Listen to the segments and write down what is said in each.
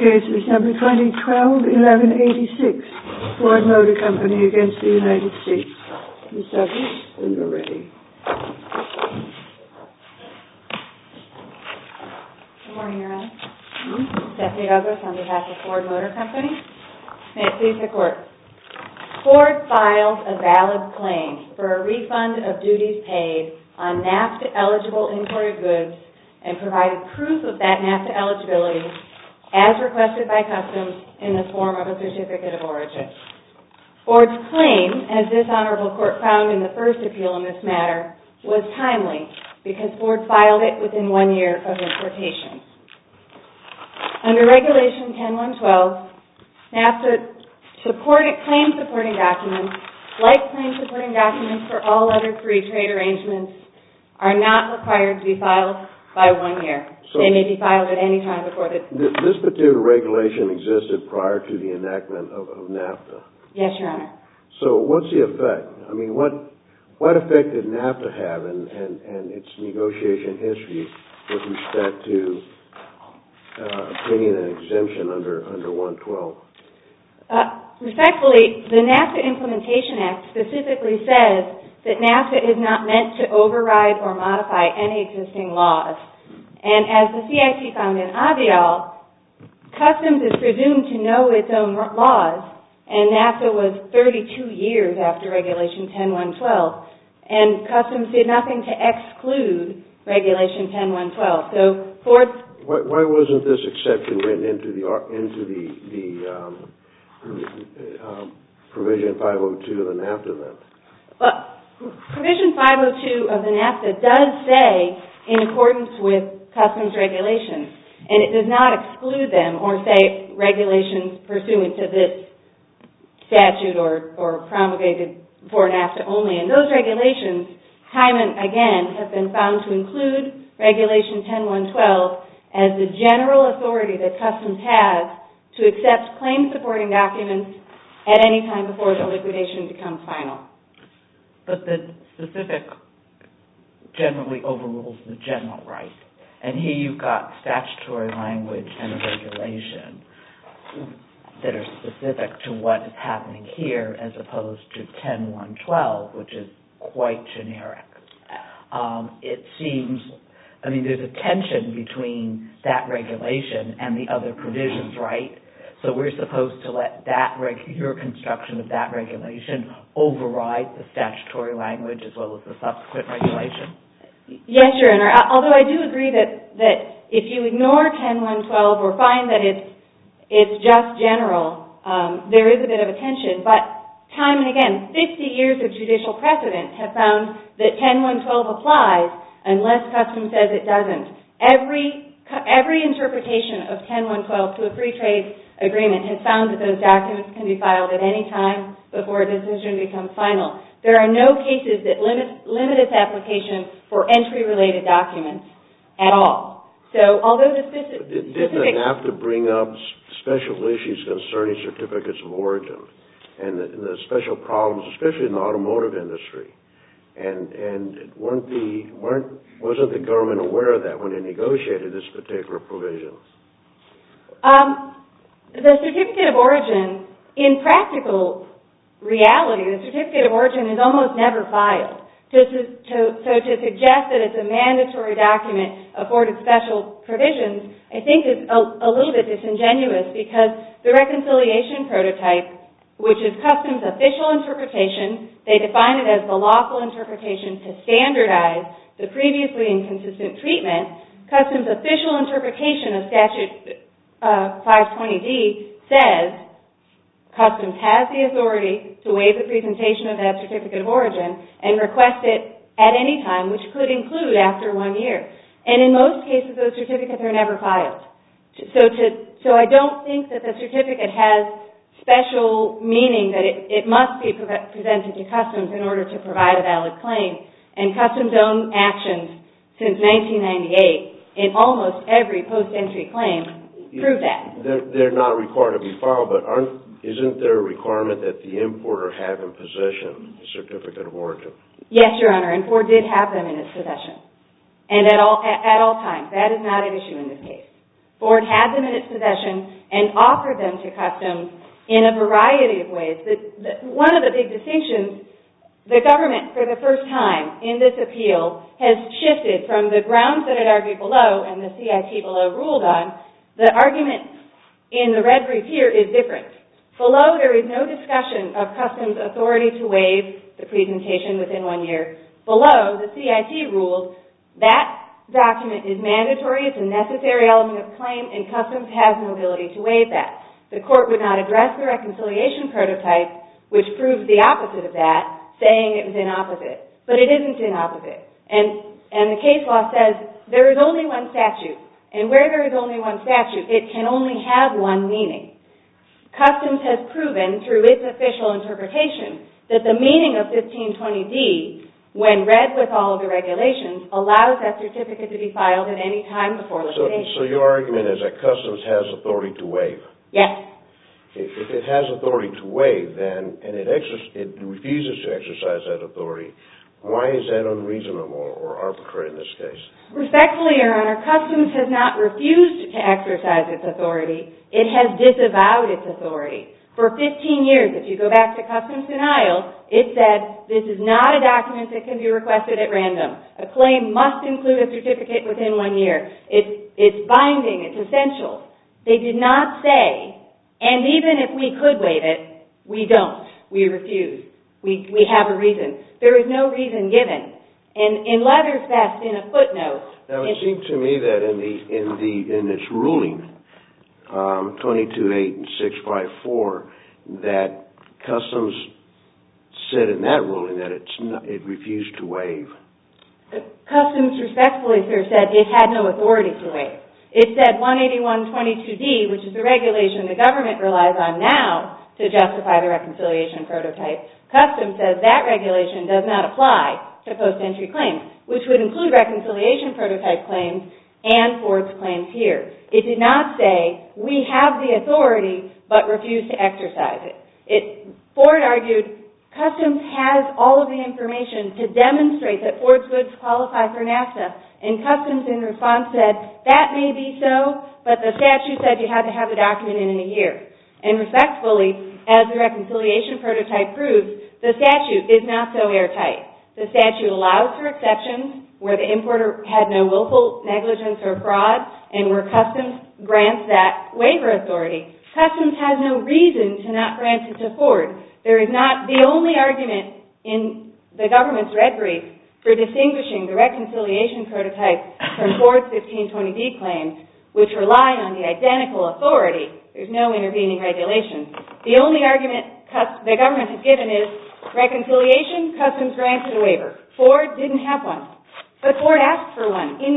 case is number 2012-1186, Ford Motor Company against the United States. Ms. Douglas, when you're ready. Good morning, Your Honor. Stephanie Douglas on behalf of Ford Motor Company. May it please the Court. Ford filed a valid claim for a refund of duties paid on NAFTA-eligible imported goods and provided proof of that NAFTA eligibility as requested by Customs in the form of a certificate of origin. Ford's claim, as this Honorable Court found in the first appeal in this matter, was timely because Ford filed it within 1 year of importation. Under Regulation 10112, NAFTA claim supporting documents, like claim supporting documents for all other free trade arrangements, are not required to be filed by 1 year. So they may be filed at any time before the... This particular regulation existed prior to the enactment of NAFTA. Yes, Your Honor. So what's the effect? I mean, what effect did NAFTA have and its negotiation history with respect to obtaining an exemption under 112? Respectfully, the NAFTA Implementation Act specifically says that NAFTA is not meant to override or modify any existing laws. And as the CIT found in Avial, Customs is presumed to know its own laws, and NAFTA was 32 years after Regulation 10112, and Customs did nothing to exclude Regulation 10112. So Ford... Why wasn't this exception written into the Provision 502 of the NAFTA then? Provision 502 of the NAFTA does say in accordance with Customs regulations, and it does not exclude them or say regulations pursuant to this statute or promulgated for NAFTA only. And those regulations, time and again, have been found to include Regulation 10112 as the general authority that Customs has to accept claim-supporting documents at any time before the liquidation becomes final. But the specific generally overrules the general, right? And here you've got statutory language and a regulation that are specific to what is happening here as opposed to 10112, which is quite generic. It seems, I mean, there's a tension between that regulation and the other provisions, right? So we're supposed to let your construction of that regulation override the statutory language as well as the subsequent regulation? Yes, Your Honor. Although I do agree that if you ignore 10112 or find that it's just general, there is a bit of a tension. But time and again, 50 years of judicial precedent have found that 10112 applies unless Customs says it doesn't. Every interpretation of 10112 to a free trade agreement has found that those documents can be filed at any time before a decision becomes final. There are no cases that limit its application for entry-related documents at all. So although the specific... Didn't the NAFTA bring up special issues concerning certificates of origin and the special problems, especially in the automotive industry? And wasn't the government aware of that when they negotiated this particular provision? The certificate of origin, in practical reality, the certificate of origin is almost never filed. So to suggest that it's a mandatory document afforded special provisions, I think is a little bit disingenuous because the reconciliation prototype, which is Customs' official interpretation, they define it as the lawful interpretation to standardize the previously inconsistent treatment. Customs' official interpretation of Statute 520D says Customs has the authority to waive the presentation of that certificate of origin and request it at any time, which could include after 1 year. And in most cases, those certificates are never filed. So I don't think that the certificate has special meaning that it must be presented to Customs in order to provide a valid claim. And Customs' own actions since 1998 in almost every post-entry claim prove that. They're not required to be filed, but isn't there a requirement that the importer have in possession the certificate of origin? Yes, Your Honor, and Ford did have them in its possession. And at all times. That is not an issue in this case. Ford had them in its possession and offered them to Customs in a variety of ways. One of the big distinctions, the government, for the first time in this appeal, has shifted from the grounds that it argued below and the CIT below ruled on. The argument in the red brief here is different. Below, there is no discussion of Customs' authority to waive the presentation within 1 year. Below, the CIT ruled that document is mandatory, it's a necessary element of claim, and Customs has no ability to waive that. The court would not address the reconciliation prototype, which proves the opposite of that, saying it was inopposite. But it isn't inopposite. And the case law says there is only one statute. And where there is only one statute, it can only have one meaning. Customs has proven through its official interpretation that the meaning of 1520D, when read with all of the regulations, allows that certificate to be filed at any time before liquidation. So your argument is that Customs has authority to waive? Yes. If it has authority to waive, then, and it refuses to exercise that authority, why is that unreasonable or arbitrary in this case? Respectfully, Your Honor, Customs has not refused to exercise its authority. It has disavowed its authority. For 15 years, if you go back to Customs denial, it said this is not a document that can be requested at random. A claim must include a certificate within 1 year. It's binding. It's essential. They did not say, and even if we could waive it, we don't. We refuse. We have a reason. There is no reason given. And in Leather's Vest, in a footnote... Now, it seemed to me that in its ruling, 228654, that Customs said in that ruling that it refused to waive. Customs respectfully, sir, said it had no authority to waive. It said 18122D, which is the regulation the government relies on now to justify the reconciliation prototype. Customs says that regulation does not apply to post-entry claims, which would include reconciliation prototype claims and Ford's claims here. It did not say, we have the authority, but refuse to exercise it. Ford argued, Customs has all of the information to demonstrate that Ford's goods qualify for NAFTA, and Customs in response said, that may be so, but the statute said you had to have the document in a year. And respectfully, as the reconciliation prototype proves, the statute is not so airtight. The statute allows for exceptions where the importer had no willful negligence or fraud, and where Customs grants that waiver authority. Customs has no reason to not grant it to Ford. There is not the only argument in the government's red brief for distinguishing the reconciliation prototype from Ford's 1520D claims, which rely on the identical authority. There's no intervening regulation. The only argument the government has given is reconciliation, Customs granted a waiver. Ford didn't have one. But Ford asked for one. In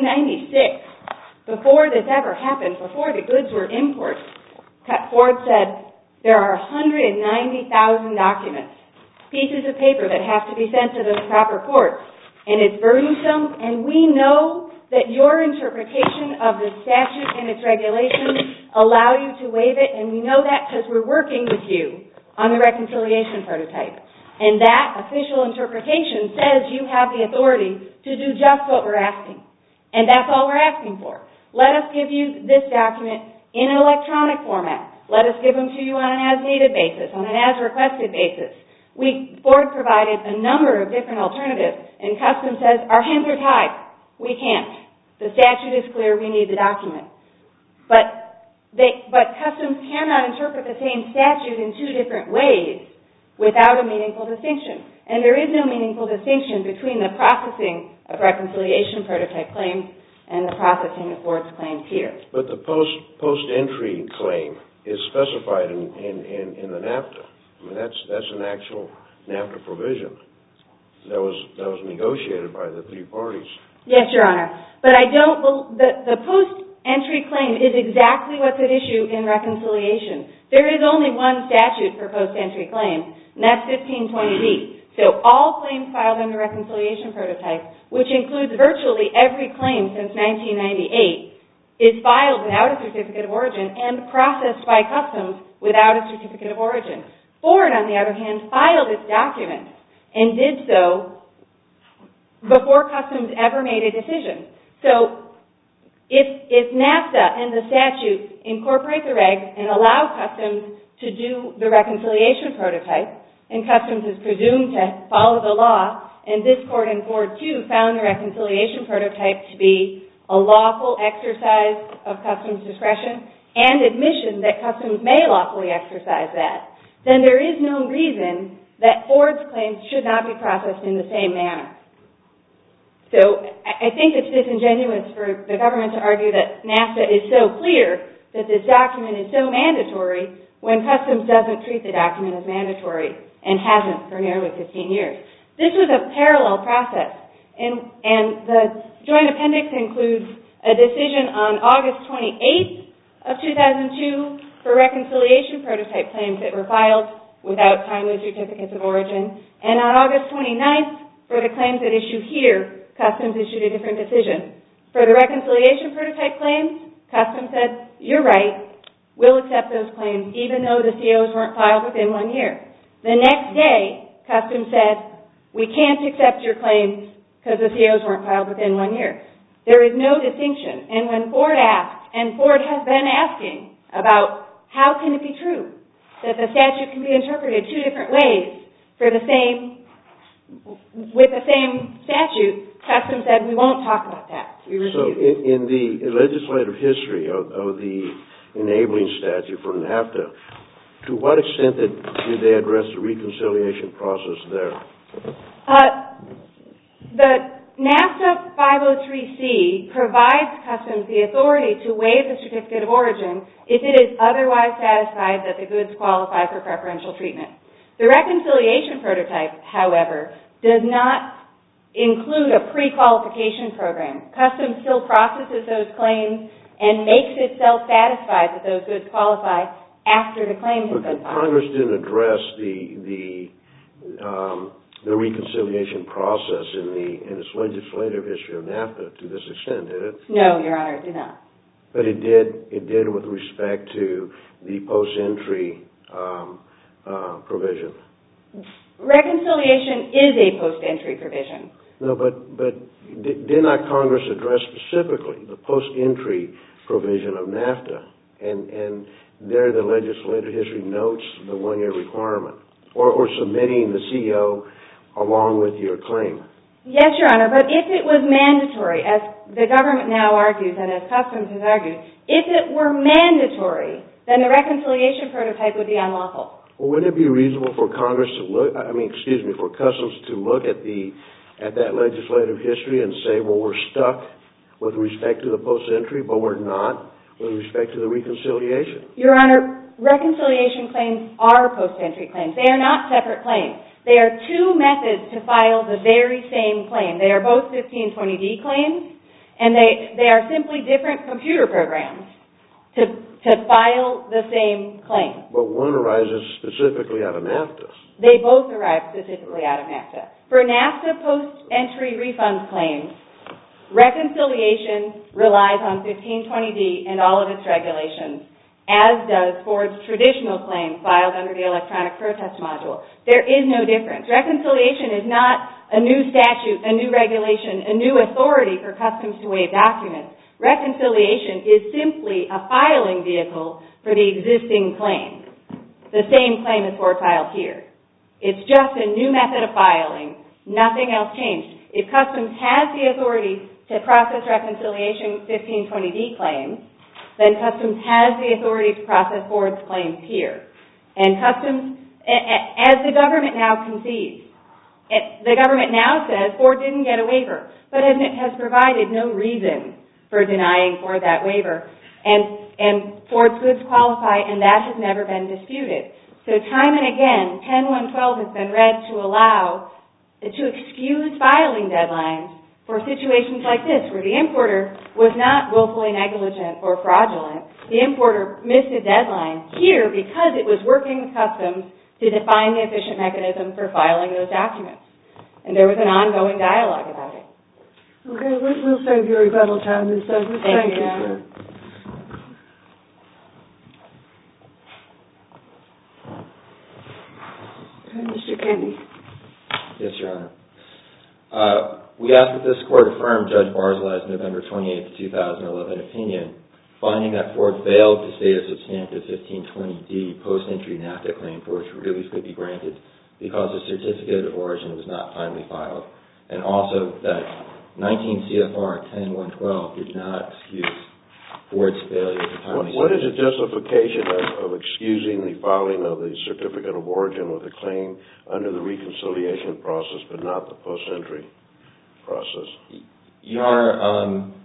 1996, before this ever happened, before the goods were imported, Ford said, there are 190,000 documents, pieces of paper that have to be sent to the proper courts, and it's burdensome, and we know that your interpretation of the statute and its regulations allow you to waive it, and we know that because we're working with you on the reconciliation prototype. And that official interpretation says you have the authority to do just what we're asking. And that's all we're asking for. Let us give you this document in an electronic format. Let us give them to you on an as-needed basis, on an as-requested basis. Ford provided a number of different alternatives, and Customs says, our hands are tied. We can't. The statute is clear. We need the document. But Customs cannot interpret the same statute in two different ways without a meaningful distinction. And there is no meaningful distinction between the processing of reconciliation prototype claims and the processing of Ford's claims here. But the post-entry claim is specified in the NAFTA. I mean, that's an actual NAFTA provision that was negotiated by the three parties. Yes, Your Honor. But the post-entry claim is exactly what's at issue in reconciliation. There is only one statute for post-entry claims, and that's 1520D. So all claims filed in the reconciliation prototype, which includes virtually every claim since 1998, is filed without a certificate of origin and processed by Customs without a certificate of origin. Ford, on the other hand, filed its document and did so before Customs ever made a decision. So if NAFTA and the statute incorporate the regs and allow Customs to do the reconciliation prototype, and Customs is presumed to follow the law, and this court in Ford 2 found the reconciliation prototype to be a lawful exercise of Customs discretion and admission that Customs may lawfully exercise that, then there is no reason that Ford's claims should not be processed in the same manner. So I think it's disingenuous for the government to argue that NAFTA is so clear that this document is so mandatory when Customs doesn't treat the document as mandatory and hasn't for nearly 15 years. This was a parallel process, and the Joint Appendix includes a decision on August 28th of 2002 for reconciliation prototype claims that were filed without timely certificates of origin, and on August 29th for the claims at issue here, Customs issued a different decision. For the reconciliation prototype claims, Customs said, you're right, we'll accept those claims even though the COs weren't filed within 1 year. The next day, Customs said, we can't accept your claims because the COs weren't filed within 1 year. There is no distinction. And when Ford asked, and Ford has been asking about how can it be true that the statute can be interpreted two different ways with the same statute, Customs said, we won't talk about that. We refuse. So in the legislative history of the enabling statute for NAFTA, to what extent did they address the reconciliation process there? The NAFTA 503C provides Customs the authority to waive the certificate of origin if it is otherwise satisfied that the goods qualify for preferential treatment. The reconciliation prototype, however, does not include a pre-qualification program. Customs still processes those claims and makes itself satisfied that those goods qualify after the claim has been filed. Congress didn't address the reconciliation process in its legislative history of NAFTA to this extent, did it? No, Your Honor, it did not. But it did with respect to the post-entry provision. Reconciliation is a post-entry provision. No, but did not Congress address specifically the post-entry provision of NAFTA? And there the legislative history notes the 1-year requirement, or submitting the CO along with your claim. Yes, Your Honor, but if it was mandatory, as the government now argues and as Customs has argued, if it were mandatory, then the reconciliation prototype would be unlawful. Well, wouldn't it be reasonable for Congress to for Customs to look at that legislative history and say, well, we're stuck with respect to the post-entry, but we're not with respect to the reconciliation? Your Honor, reconciliation claims are post-entry claims. They are not separate claims. They are two methods to file the very same claim. They are both 1520D claims, and they are simply different computer programs to file the same claim. But one arises specifically out of NAFTA. They both arise specifically out of NAFTA. For NAFTA post-entry refund claims, reconciliation relies on 1520D and all of its regulations, as does Ford's traditional claim filed under the electronic protest module. There is no difference. Reconciliation is not a new statute, a new regulation, a new authority for Customs to waive documents. Reconciliation is simply a filing vehicle for the existing claim, the same claim as Ford filed here. It's just a new method of filing. Nothing else changed. If Customs has the authority to process reconciliation 1520D claims, then Customs has the authority to process Ford's claims here. And Customs, as the government now concedes, the government now says Ford didn't get a waiver, but has provided no reason for denying Ford that waiver. And Ford's goods qualify, and that has never been disputed. So time and again, 10.112 has been read to excuse filing deadlines for situations like this, where the importer was not willfully negligent or fraudulent. The importer missed a deadline here because it was working with Customs to define the efficient mechanism for filing those documents. And there was an ongoing dialogue about it. Okay, we'll save your rebuttal time, Ms. Douglas. Thank you, sir. Okay, Mr. Kennedy. Yes, Your Honor. We ask that this Court affirm Judge Barzilai's November 28, 2011 opinion, finding that Ford failed to state a substantive 1520D post-entry NAFTA claim for which relief could be granted because the certificate of origin was not timely filed, and also that 19 CFR 10112 did not excuse Ford's failure to timely. What is the justification of excusing the filing of the certificate of origin with a claim under the reconciliation process, but not the post-entry process? Your Honor,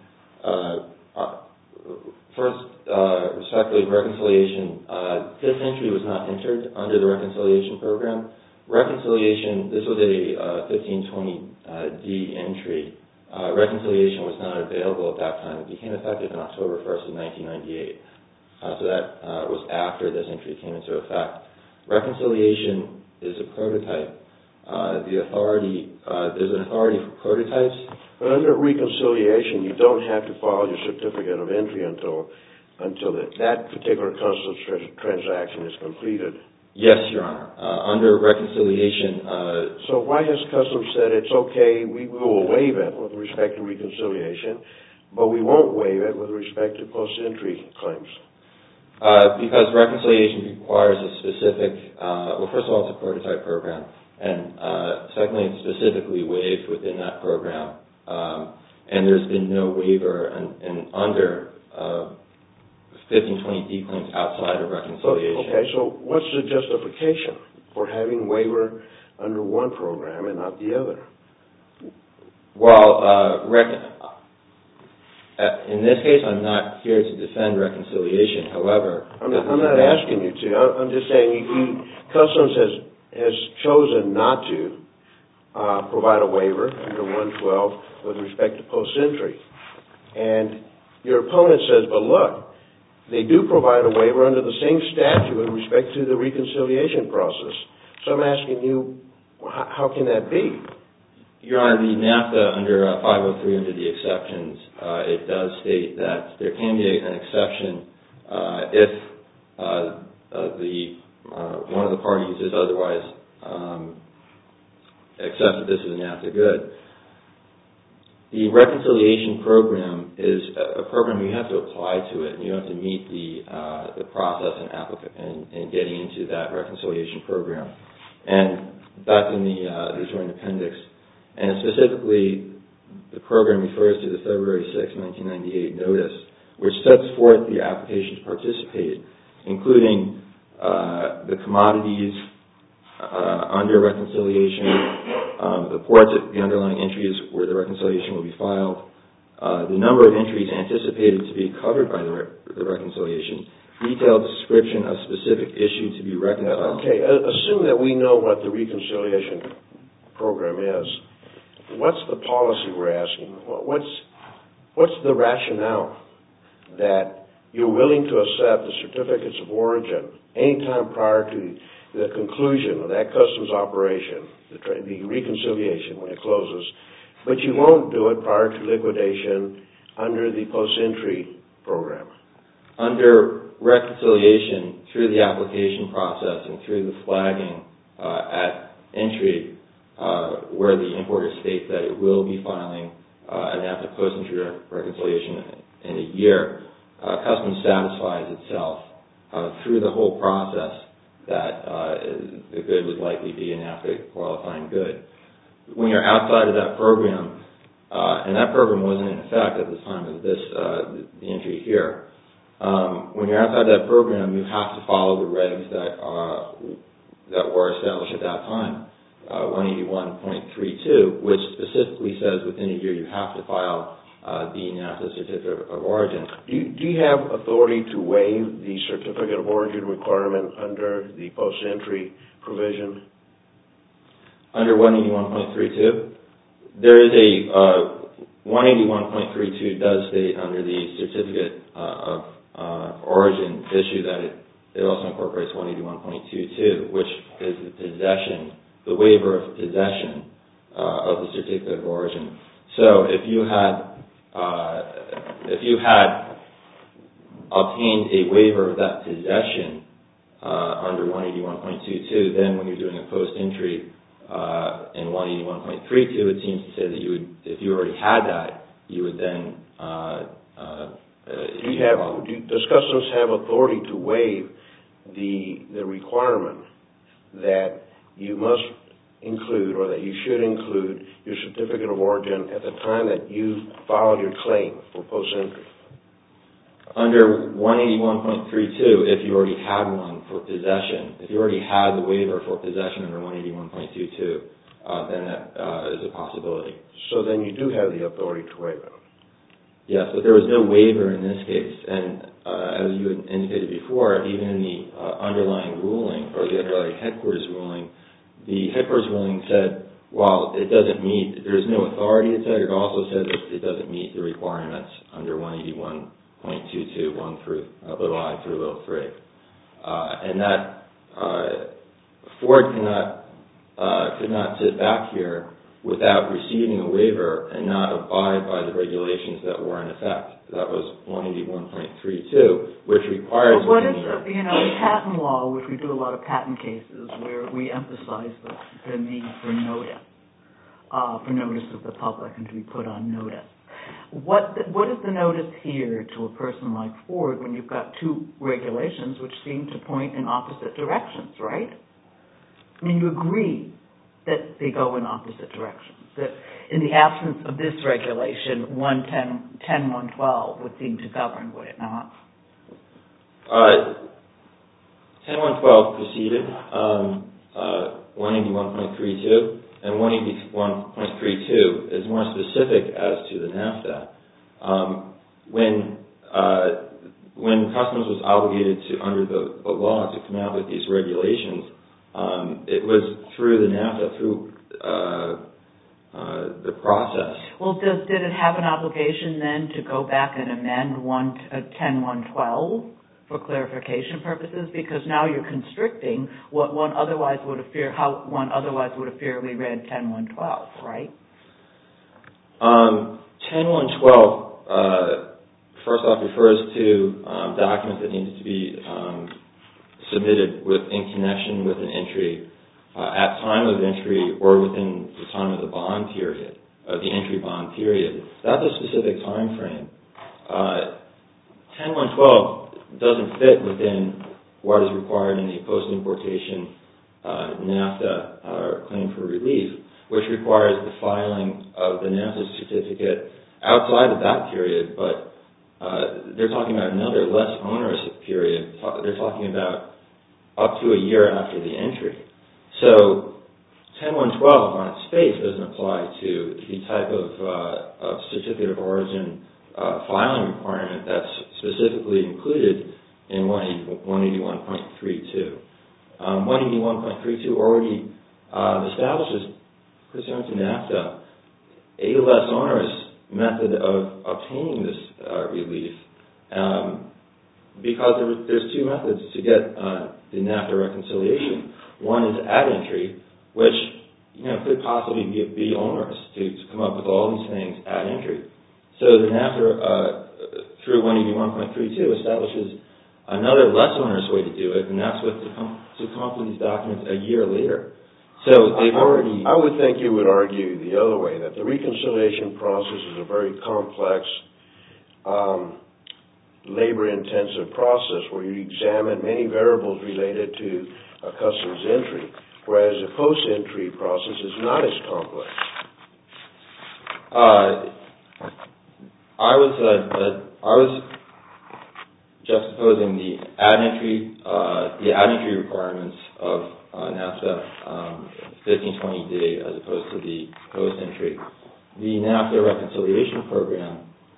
first, respectfully, reconciliation. This entry was not entered under the reconciliation program. Reconciliation, this was a 1520D entry. Reconciliation was not available at that time. It became effective on October 1st of 1998. So that was after this entry came into effect. Reconciliation is a prototype. There's an authority for prototypes. But under reconciliation, you don't have to file your certificate of entry until that particular customs transaction is completed. Yes, Your Honor. Under reconciliation... So why has Customs said it's okay, we will waive it with respect to reconciliation, but we won't waive it with respect to post-entry claims? Because reconciliation requires a specific... well, first of all, it's a prototype program, and secondly, it's specifically waived within that program, and there's been no waiver under 1520D claims outside of reconciliation. Okay, so what's the justification for having waiver under one program and not the other? Well, in this case, I'm not here to defend reconciliation. However, I'm not asking you to. I'm just saying Customs has chosen not to provide a waiver under 112 with respect to post-entry. And your opponent says, but look, they do provide a waiver under the same statute with respect to the reconciliation process. So I'm asking you, how can that be? Your Honor, the NAFTA under 503 under the exceptions, it does state that there can be an exception if one of the parties is otherwise accepts that this is a NAFTA good. The reconciliation program is a program you have to apply to it, and you have to meet the process in getting into that reconciliation program. And that's in the Joint Appendix. And specifically, the program refers to the February 6, 1998 notice, which sets forth the applications participated, including the commodities under reconciliation, the ports, the underlying entries where the reconciliation will be filed, the number of entries anticipated to be covered by the reconciliation, detailed description of specific issue to be reconciled. Okay, assume that we know what the reconciliation program is. What's the policy we're asking? What's the rationale that you're willing to accept the certificates of origin anytime prior to the conclusion of that customs operation, the reconciliation when it closes, but you won't do it prior to liquidation under the post-entry program? Under reconciliation, through the application process and through the flagging at entry, where the importer states that it will be filing an NAFTA post-entry reconciliation in a year, Customs satisfies itself through the whole process that the good would likely be an NAFTA qualifying good. When you're outside of that program, and that program wasn't in effect at the time of the entry here, when you're outside that program, you have to follow the regs that were established at that time. 181.32, which specifically says within a year you have to file the NAFTA certificate of origin. Do you have authority to waive the certificate of origin requirement under the post-entry provision? Under 181.32? There is a 181.32 does state under the certificate of origin issue that it also incorporates 181.22, which is the possession, the waiver of possession of the certificate of origin. So if you had obtained a waiver of that possession under 181.22, then when you're doing a post-entry in 181.32, it seems to say that you would if you already had that, you would then... Does Customs have authority to waive the requirement that you must include or that you should include your certificate of origin at the time that you filed your claim for post-entry? Under 181.32, if you already had one for possession, if you already had the waiver for possession under 181.22, then that is a possibility. So then you do have the authority to waive it? Yes, but there was no waiver in this case. And as you had indicated before, even in the underlying ruling, or the underlying headquarters ruling, the headquarters ruling said, while it doesn't meet, there's no authority, it said, it also said that it doesn't meet the requirements under 181.22, 1 through little I through little 3. And that Ford could not sit back here without receiving a waiver and not abide by the regulations that were in effect. That was 181.32, which requires... But what is, patent law, which we do a lot of patent cases, where we emphasize the need for notice of the public and to be put on notice. What is the notice here to a person like Ford when you've got two regulations which seem to point in opposite directions, right? I mean, you agree that they go in opposite directions, that in the absence of this regulation, 110.112 would seem to govern, would it not? 10.112 preceded 181.32, and 181.32 is more specific as to the NAFTA. When Customs was obligated to, under the law, to come out with these regulations, it was through the NAFTA, through the process. Well, did it have an obligation then to go back and amend 10.112 for clarification purposes? Because now you're constricting what one otherwise would have how one otherwise would have fairly read 10.112, right? 10.112 first off refers to documents that needed to be submitted in connection with an entry at time of entry or within the time of the bond period, of the entry bond period. That's a specific time frame. 10.112 doesn't fit within what is required in the post-importation NAFTA claim for relief, which requires the filing of the NAFTA certificate outside of that period, but they're talking about another less onerous period. They're talking about up to a year after the entry. So 10.112 on its face doesn't apply to the type of certificate of origin filing requirement that's specifically included in 181.32. 181.32 already establishes, pursuant to NAFTA, a less onerous method of obtaining this relief, because there's two methods to get the NAFTA reconciliation. One is at entry, which could possibly be onerous to come up with all these things at entry. So the NAFTA, through 181.32, establishes another less onerous way to do it, and that's to come up with these documents a year later. So they've already... I would think you would argue the other way, that the reconciliation process is a very complex, labor-intensive process where you examine many variables related to a customs entry, whereas a post-entry process is not as complex. I was juxtaposing the ad entry requirements of NAFTA 1520D as opposed to the post-entry. The NAFTA reconciliation program,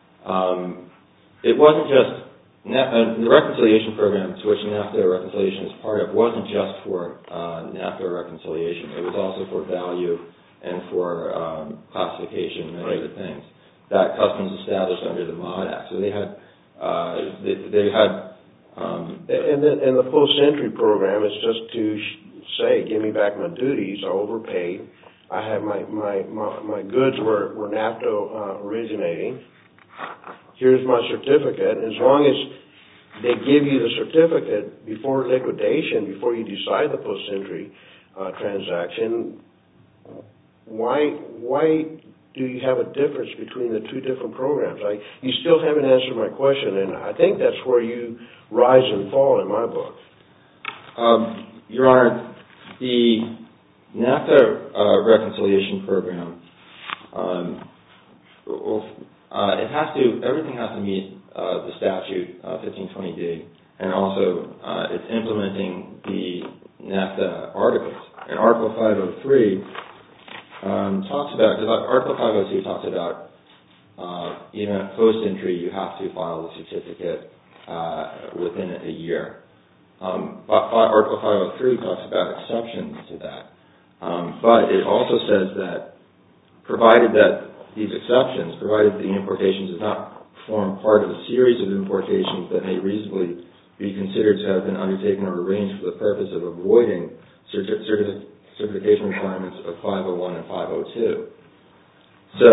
it wasn't just the reconciliation program to which NAFTA reconciliation is part of wasn't just for NAFTA reconciliation. It was also for value and for classification and many other things that Customs established under the MOD Act. So they had and the post-entry program is just to say, give me back my duties, I overpaid, I have my goods were NAFTA originating, here's my certificate, and as long as they give you the certificate before liquidation, before you decide the post-entry transaction, why do you have a difference between the two different programs? You still haven't answered my question, and I think that's where you rise and fall in my book. Your Honor, the NAFTA reconciliation program, everything has to meet the statute 1520D, and also it's implementing the NAFTA articles. And Article 503 talks about, because Article 502 talks about even at post-entry you have to file the certificate within a year. But Article 503 talks about exceptions to that. But it also says that provided that these exceptions, provided the importation does not form part of a series of importations that may reasonably be considered to have been undertaken or arranged for the purpose of avoiding certification requirements of 501 and 502. So,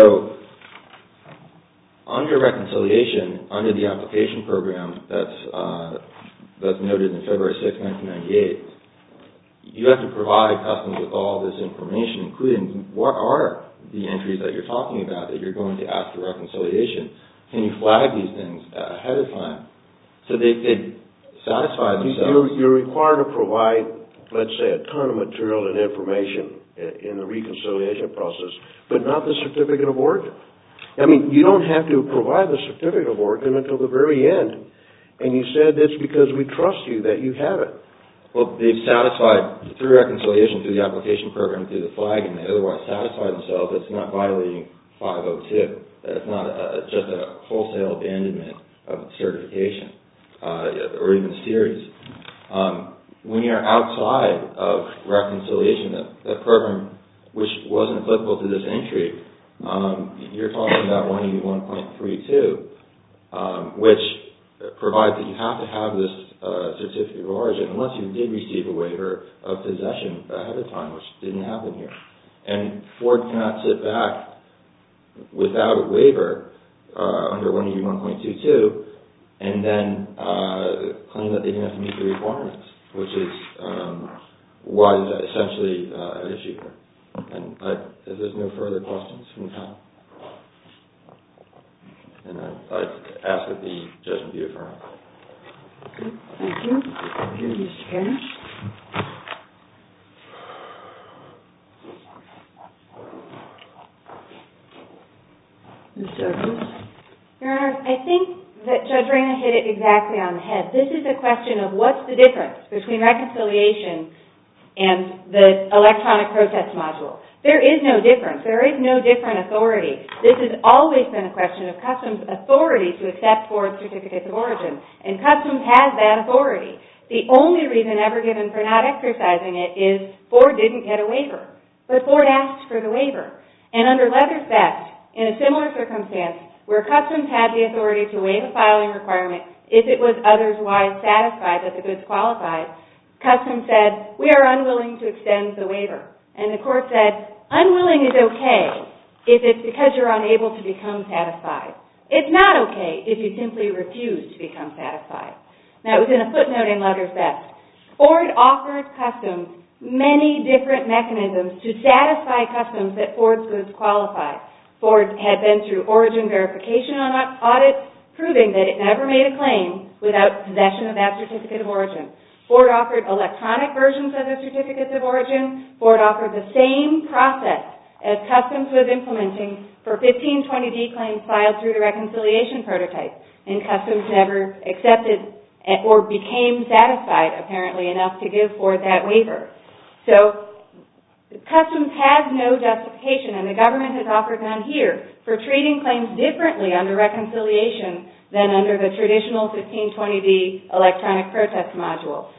under reconciliation, under the application program that's noted in February 6, 1998, you have to provide customs with all this information, including what are the entries that you're talking about that you're going to ask for reconciliation. Can you flag these things ahead of time so they could satisfy themselves? You're required to provide, let's say, a ton of material and information in the reconciliation process, but not the certificate of origin. I mean, you don't have to provide the certificate of origin until the very end, and you said that's because we trust you that you have it. Well, they've satisfied, through reconciliation, through the application program, through the flagging, they otherwise satisfy themselves that it's not violating 502. That it's not just a wholesale abandonment of certification, or even a series. When you're outside of reconciliation, that program, which wasn't applicable to this entry, you're talking about 181.32, which provides that you have to have this certificate of origin unless you did receive a waiver of possession ahead of time, which didn't happen here. And Ford cannot sit back without a waiver under 181.22 and then claim that they didn't have to meet the requirements, which is why is essentially an issue here. And if there's no further questions from the panel, and I'd ask that the judgment be affirmed. Okay, thank you. Thank you, Mr. Kennis. Ms. Douglas? Your Honor, I think that Judge Reyna hit it exactly on the head. This is a question of what's the difference between reconciliation and the electronic protest module. There is no difference. There is no different authority. This has always been a question of Customs' authority to accept Ford's certificates of origin, and Customs has that authority. The only reason ever given for not exercising it is Ford didn't get a waiver, but Ford asked for the waiver. And under Leather's Best, in a similar circumstance, where Customs had the authority to waive a filing requirement if it was otherwise satisfied that the goods qualified, Customs said, we are unwilling to extend the waiver. And the court said, unwilling is okay if it's because you're unable to become satisfied. It's not okay if you simply refuse to become satisfied. Now, it was in a footnote in Leather's Best. Ford offered Customs many different mechanisms to satisfy Customs that Ford's goods qualified. Ford had been through origin verification on audits, proving that it never made a claim without possession of that certificate of origin. Ford offered electronic versions of the certificates of origin. Ford offered the same process as Customs was implementing for 1520D claims filed through the reconciliation prototype. And Customs never accepted or became satisfied, apparently, enough to give Ford that waiver. So Customs has no justification, and the government has offered none here, for treating claims differently under reconciliation than under the traditional 1520D electronic protest module.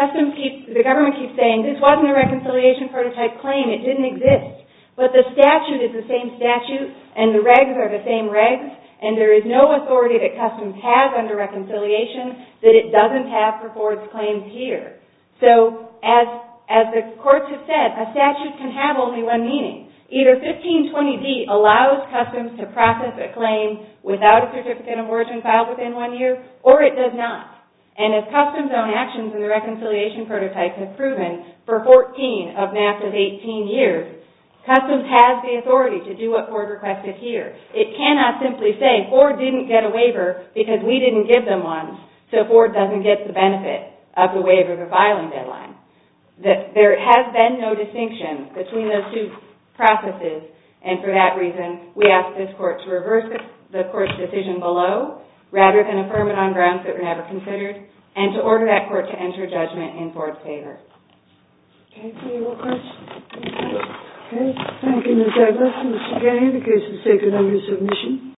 The government keeps saying, this wasn't a reconciliation prototype claim, it didn't exist. But the statute is the same statute, and the regs are the same regs, and there is no authority that Customs has under reconciliation that it doesn't have for Ford's claims here. So, as the courts have said, a statute can have only one meaning. Either 1520D allows Customs to process a claim without a certificate of origin filed within 1 year, or it does not. And as Customs' own actions in the reconciliation prototype have proven, for 14 of NAFTA's 18 years, Customs has the authority to do what Ford requested here. It cannot simply say Ford didn't get a waiver because we didn't give them one, so Ford doesn't get the benefit of the waiver of the filing deadline. There has been no distinction between those two processes, and for that reason, we ask this court to reverse the court's decision below rather than affirm it on grounds that were never considered, and to order that court to enter judgment in Ford's favor. Okay, any more questions? Okay, thank you, Ms. Douglas. Mr. Kenny, the case is taken under submission.